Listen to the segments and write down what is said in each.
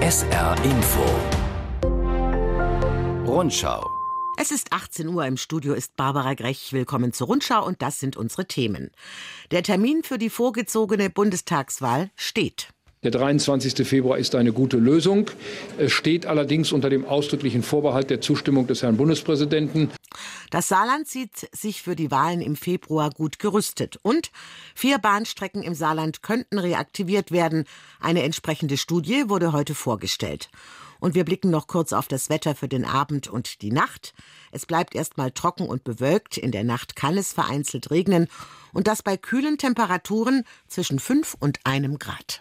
SR Info Rundschau. Es ist 18 Uhr, im Studio ist Barbara Grech. Willkommen zur Rundschau und das sind unsere Themen. Der Termin für die vorgezogene Bundestagswahl steht. Der 23. Februar ist eine gute Lösung. Es steht allerdings unter dem ausdrücklichen Vorbehalt der Zustimmung des Herrn Bundespräsidenten. Das Saarland sieht sich für die Wahlen im Februar gut gerüstet. Und 4 Bahnstrecken im Saarland könnten reaktiviert werden. Eine entsprechende Studie wurde heute vorgestellt. Und wir blicken noch kurz auf das Wetter für den Abend und die Nacht. Es bleibt erstmal trocken und bewölkt. In der Nacht kann es vereinzelt regnen. Und das bei kühlen Temperaturen zwischen 5 und 1 Grad.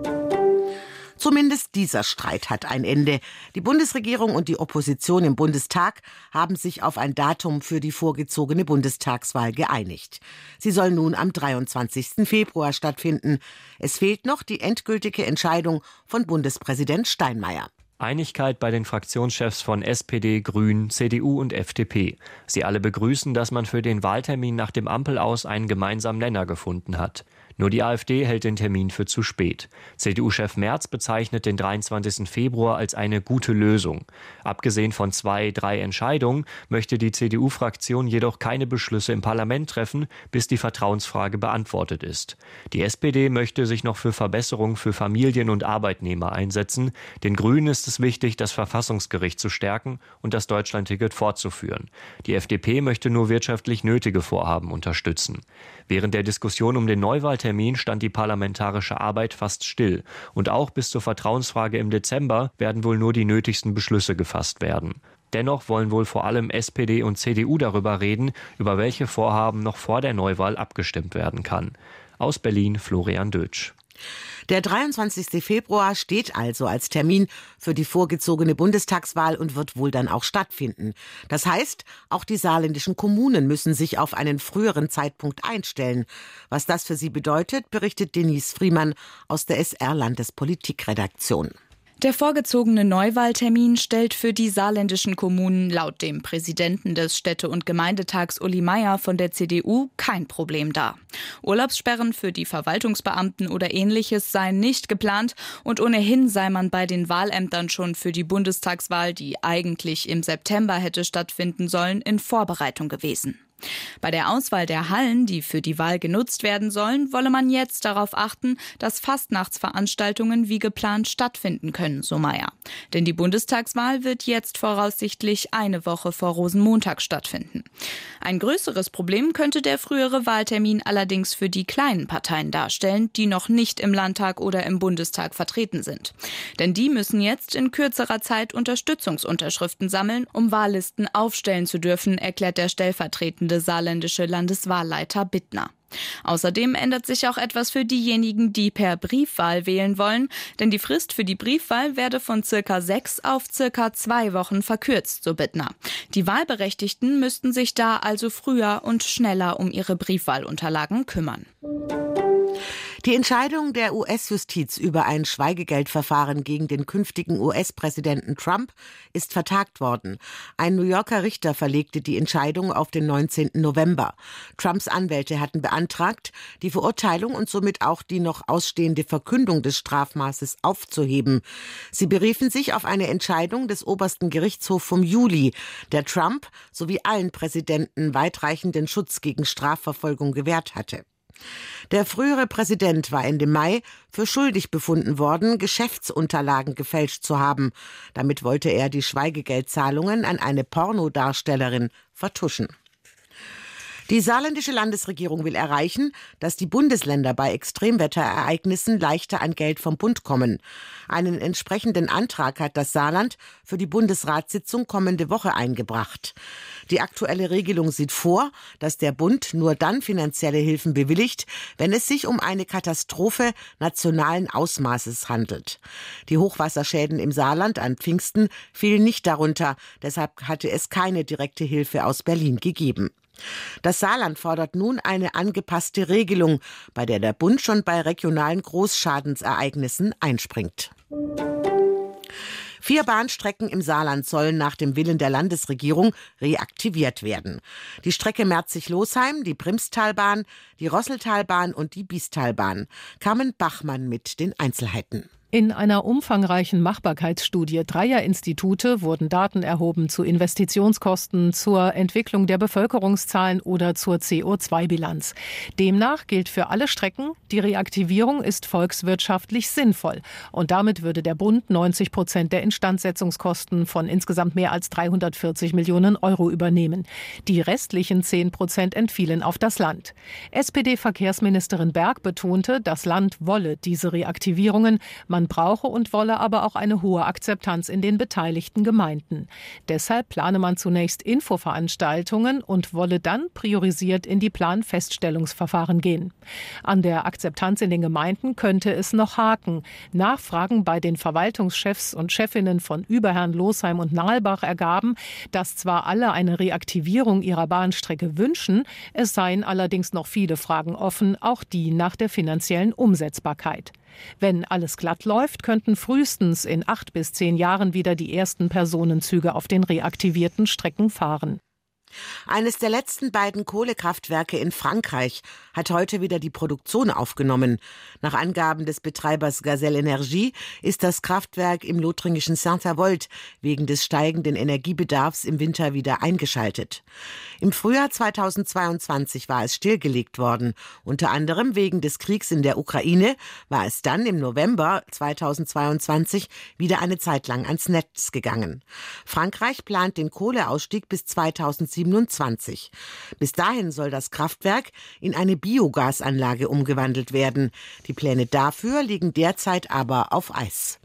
Zumindest dieser Streit hat ein Ende. Die Bundesregierung und die Opposition im Bundestag haben sich auf ein Datum für die vorgezogene Bundestagswahl geeinigt. Sie soll nun am 23. Februar stattfinden. Es fehlt noch die endgültige Entscheidung von Bundespräsident Steinmeier. Einigkeit bei den Fraktionschefs von SPD, Grünen, CDU und FDP. Sie alle begrüßen, dass man für den Wahltermin nach dem Ampel-Aus einen gemeinsamen Nenner gefunden hat. Nur die AfD hält den Termin für zu spät. CDU-Chef Merz bezeichnet den 23. Februar als eine gute Lösung. Abgesehen von 2, 3 Entscheidungen möchte die CDU-Fraktion jedoch keine Beschlüsse im Parlament treffen, bis die Vertrauensfrage beantwortet ist. Die SPD möchte sich noch für Verbesserungen für Familien und Arbeitnehmer einsetzen. Den Grünen ist es wichtig, das Verfassungsgericht zu stärken und das Deutschlandticket fortzuführen. Die FDP möchte nur wirtschaftlich nötige Vorhaben unterstützen. Während der Diskussion um den Neuwahltermin stand die parlamentarische Arbeit fast still. Und auch bis zur Vertrauensfrage im Dezember werden wohl nur die nötigsten Beschlüsse gefasst werden. Dennoch wollen wohl vor allem SPD und CDU darüber reden, über welche Vorhaben noch vor der Neuwahl abgestimmt werden kann. Aus Berlin Florian Dötsch. Der 23. Februar steht also als Termin für die vorgezogene Bundestagswahl und wird wohl dann auch stattfinden. Das heißt, auch die saarländischen Kommunen müssen sich auf einen früheren Zeitpunkt einstellen. Was das für sie bedeutet, berichtet Denise Friemann aus der SR-Landespolitikredaktion. Der vorgezogene Neuwahltermin stellt für die saarländischen Kommunen laut dem Präsidenten des Städte- und Gemeindetags Uli Meier von der CDU kein Problem dar. Urlaubssperren für die Verwaltungsbeamten oder Ähnliches seien nicht geplant und ohnehin sei man bei den Wahlämtern schon für die Bundestagswahl, die eigentlich im September hätte stattfinden sollen, in Vorbereitung gewesen. Bei der Auswahl der Hallen, die für die Wahl genutzt werden sollen, wolle man jetzt darauf achten, dass Fastnachtsveranstaltungen wie geplant stattfinden können, so Meier. Denn die Bundestagswahl wird jetzt voraussichtlich eine Woche vor Rosenmontag stattfinden. Ein größeres Problem könnte der frühere Wahltermin allerdings für die kleinen Parteien darstellen, die noch nicht im Landtag oder im Bundestag vertreten sind. Denn die müssen jetzt in kürzerer Zeit Unterstützungsunterschriften sammeln, um Wahllisten aufstellen zu dürfen, erklärt der stellvertretende saarländische Landeswahlleiter Bittner. Außerdem ändert sich auch etwas für diejenigen, die per Briefwahl wählen wollen, denn die Frist für die Briefwahl werde von circa 6 auf circa 2 Wochen verkürzt, so Bittner. Die Wahlberechtigten müssten sich da also früher und schneller um ihre Briefwahlunterlagen kümmern. Die Entscheidung der US-Justiz über ein Schweigegeldverfahren gegen den künftigen US-Präsidenten Trump ist vertagt worden. Ein New Yorker Richter verlegte die Entscheidung auf den 19. November. Trumps Anwälte hatten beantragt, die Verurteilung und somit auch die noch ausstehende Verkündung des Strafmaßes aufzuheben. Sie beriefen sich auf eine Entscheidung des obersten Gerichtshofs vom Juli, der Trump sowie allen Präsidenten weitreichenden Schutz gegen Strafverfolgung gewährt hatte. Der frühere Präsident war Ende Mai für schuldig befunden worden, Geschäftsunterlagen gefälscht zu haben. Damit wollte er die Schweigegeldzahlungen an eine Pornodarstellerin vertuschen. Die saarländische Landesregierung will erreichen, dass die Bundesländer bei Extremwetterereignissen leichter an Geld vom Bund kommen. Einen entsprechenden Antrag hat das Saarland für die Bundesratssitzung kommende Woche eingebracht. Die aktuelle Regelung sieht vor, dass der Bund nur dann finanzielle Hilfen bewilligt, wenn es sich um eine Katastrophe nationalen Ausmaßes handelt. Die Hochwasserschäden im Saarland an Pfingsten fielen nicht darunter, deshalb hatte es keine direkte Hilfe aus Berlin gegeben. Das Saarland fordert nun eine angepasste Regelung, bei der der Bund schon bei regionalen Großschadensereignissen einspringt. 4 Bahnstrecken im Saarland sollen nach dem Willen der Landesregierung reaktiviert werden. Die Strecke Merzig-Losheim, die Primstalbahn, die Rosseltalbahn und die Biestalbahn. Carmen Bachmann mit den Einzelheiten. In einer umfangreichen Machbarkeitsstudie 3 Institute wurden Daten erhoben zu Investitionskosten, zur Entwicklung der Bevölkerungszahlen oder zur CO2-Bilanz. Demnach gilt für alle Strecken, die Reaktivierung ist volkswirtschaftlich sinnvoll. Und damit würde der Bund 90% der Instandsetzungskosten von insgesamt mehr als 340 Millionen Euro übernehmen. Die restlichen 10% entfielen auf das Land. SPD-Verkehrsministerin Berg betonte, das Land wolle diese Reaktivierungen. Man brauche und wolle aber auch eine hohe Akzeptanz in den beteiligten Gemeinden. Deshalb plane man zunächst Infoveranstaltungen und wolle dann priorisiert in die Planfeststellungsverfahren gehen. An der Akzeptanz in den Gemeinden könnte es noch haken. Nachfragen bei den Verwaltungschefs und Chefinnen von Überherrn, Losheim und Nahlbach ergaben, dass zwar alle eine Reaktivierung ihrer Bahnstrecke wünschen, es seien allerdings noch viele Fragen offen, auch die nach der finanziellen Umsetzbarkeit. Wenn alles glatt läuft, könnten frühestens in 8 bis 10 Jahren wieder die ersten Personenzüge auf den reaktivierten Strecken fahren. Eines der letzten beiden Kohlekraftwerke in Frankreich hat heute wieder die Produktion aufgenommen. Nach Angaben des Betreibers Gazelle Energie ist das Kraftwerk im lothringischen Saint-Avold wegen des steigenden Energiebedarfs im Winter wieder eingeschaltet. Im Frühjahr 2022 war es stillgelegt worden. Unter anderem wegen des Kriegs in der Ukraine war es dann im November 2022 wieder eine Zeit lang ans Netz gegangen. Frankreich plant den Kohleausstieg bis 2027. Bis dahin soll das Kraftwerk in eine Biogasanlage umgewandelt werden. Die Pläne dafür liegen derzeit aber auf Eis.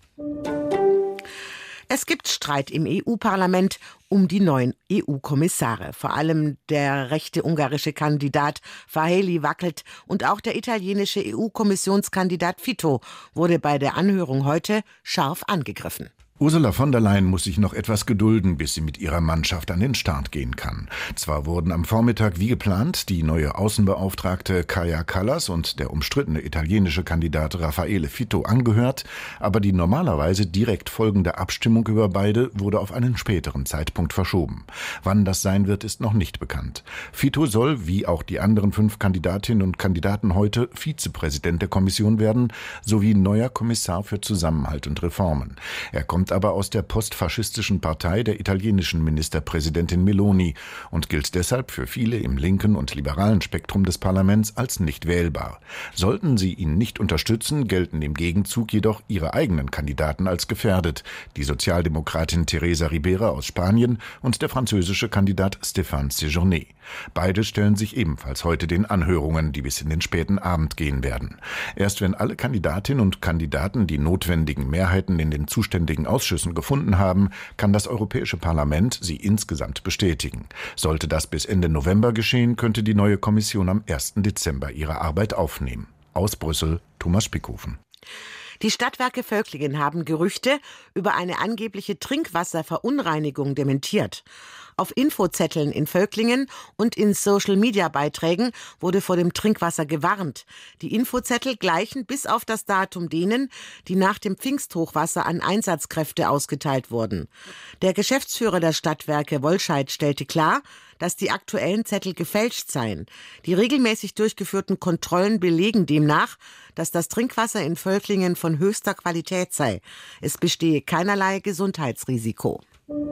Es gibt Streit im EU-Parlament um die neuen EU-Kommissare. Vor allem der rechte ungarische Kandidat Várhelyi wackelt und auch der italienische EU-Kommissionskandidat Fitto wurde bei der Anhörung heute scharf angegriffen. Ursula von der Leyen muss sich noch etwas gedulden, bis sie mit ihrer Mannschaft an den Start gehen kann. Zwar wurden am Vormittag wie geplant die neue Außenbeauftragte Kaja Kallas und der umstrittene italienische Kandidat Raffaele Fitto angehört, aber die normalerweise direkt folgende Abstimmung über beide wurde auf einen späteren Zeitpunkt verschoben. Wann das sein wird, ist noch nicht bekannt. Fitto soll, wie auch die anderen 5 Kandidatinnen und Kandidaten heute, Vizepräsident der Kommission werden, sowie neuer Kommissar für Zusammenhalt und Reformen. Er kommt aber aus der postfaschistischen Partei der italienischen Ministerpräsidentin Meloni und gilt deshalb für viele im linken und liberalen Spektrum des Parlaments als nicht wählbar. Sollten sie ihn nicht unterstützen, gelten im Gegenzug jedoch ihre eigenen Kandidaten als gefährdet, die Sozialdemokratin Teresa Ribera aus Spanien und der französische Kandidat Stéphane Séjourné. Beide stellen sich ebenfalls heute den Anhörungen, die bis in den späten Abend gehen werden. Erst wenn alle Kandidatinnen und Kandidaten die notwendigen Mehrheiten in den zuständigen Ausschüssen gefunden haben, kann das Europäische Parlament sie insgesamt bestätigen. Sollte das bis Ende November geschehen, könnte die neue Kommission am 1. Dezember ihre Arbeit aufnehmen. Aus Brüssel, Thomas Spickhofen. Die Stadtwerke Völklingen haben Gerüchte über eine angebliche Trinkwasserverunreinigung dementiert. Auf Infozetteln in Völklingen und in Social-Media-Beiträgen wurde vor dem Trinkwasser gewarnt. Die Infozettel gleichen bis auf das Datum denen, die nach dem Pfingsthochwasser an Einsatzkräfte ausgeteilt wurden. Der Geschäftsführer der Stadtwerke Wollscheid stellte klar, dass die aktuellen Zettel gefälscht seien. Die regelmäßig durchgeführten Kontrollen belegen demnach, dass das Trinkwasser in Völklingen von höchster Qualität sei. Es bestehe keinerlei Gesundheitsrisiko.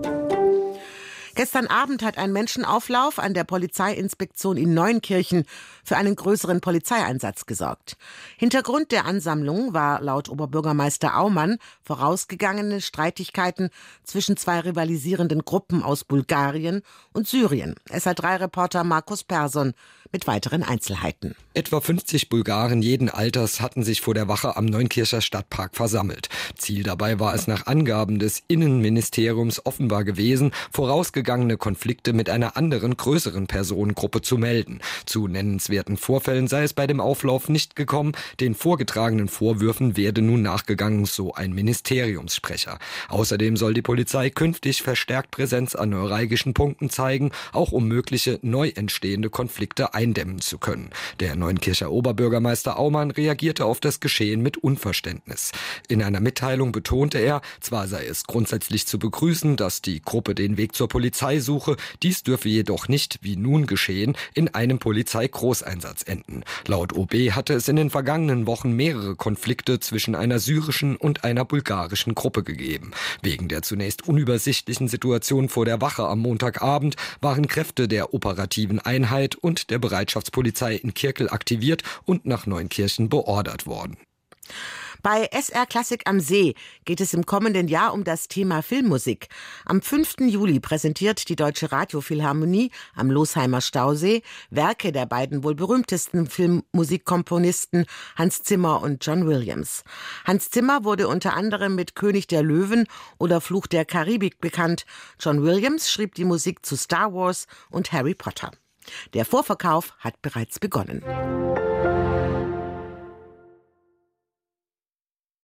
Gestern Abend hat ein Menschenauflauf an der Polizeiinspektion in Neunkirchen für einen größeren Polizeieinsatz gesorgt. Hintergrund der Ansammlung war laut Oberbürgermeister Aumann vorausgegangene Streitigkeiten zwischen 2 rivalisierenden Gruppen aus Bulgarien und Syrien. SR3-Reporter Markus Persson mit weiteren Einzelheiten. Etwa 50 Bulgaren jeden Alters hatten sich vor der Wache am Neunkircher Stadtpark versammelt. Ziel dabei war es nach Angaben des Innenministeriums offenbar gewesen, vorausgegangene Konflikte mit einer anderen, größeren Personengruppe zu melden. Zu nennenswerten Vorfällen sei es bei dem Auflauf nicht gekommen. Den vorgetragenen Vorwürfen werde nun nachgegangen, so ein Ministeriumssprecher. Außerdem soll die Polizei künftig verstärkt Präsenz an neuralgischen Punkten zeigen, auch um mögliche neu entstehende Konflikte eindämmen zu können. Der Neunkircher Oberbürgermeister Aumann reagierte auf das Geschehen mit Unverständnis. In einer Mitteilung betonte er, zwar sei es grundsätzlich zu begrüßen, dass die Gruppe den Weg zur Polizei Polizei suche. Dies dürfe jedoch nicht, wie nun geschehen, in einem Polizeigroßeinsatz enden. Laut OB hatte es in den vergangenen Wochen mehrere Konflikte zwischen einer syrischen und einer bulgarischen Gruppe gegeben. Wegen der zunächst unübersichtlichen Situation vor der Wache am Montagabend waren Kräfte der operativen Einheit und der Bereitschaftspolizei in Kirkel aktiviert und nach Neunkirchen beordert worden. Bei SR Klassik am See geht es im kommenden Jahr um das Thema Filmmusik. Am 5. Juli präsentiert die Deutsche Radiophilharmonie am Losheimer Stausee Werke der beiden wohl berühmtesten Filmmusikkomponisten Hans Zimmer und John Williams. Hans Zimmer wurde unter anderem mit König der Löwen oder Fluch der Karibik bekannt. John Williams schrieb die Musik zu Star Wars und Harry Potter. Der Vorverkauf hat bereits begonnen.